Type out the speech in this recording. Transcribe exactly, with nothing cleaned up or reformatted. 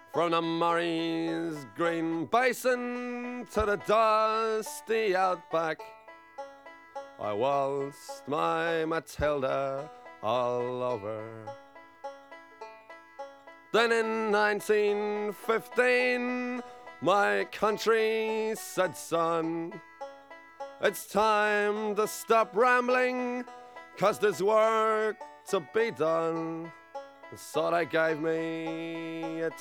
From the Murray's green basin to the dusty outback, I waltzed my Matilda all over. Then in nineteen fifteen, my country said, son, it's time to stop rambling, 'cause there's work to be done. So they gave me a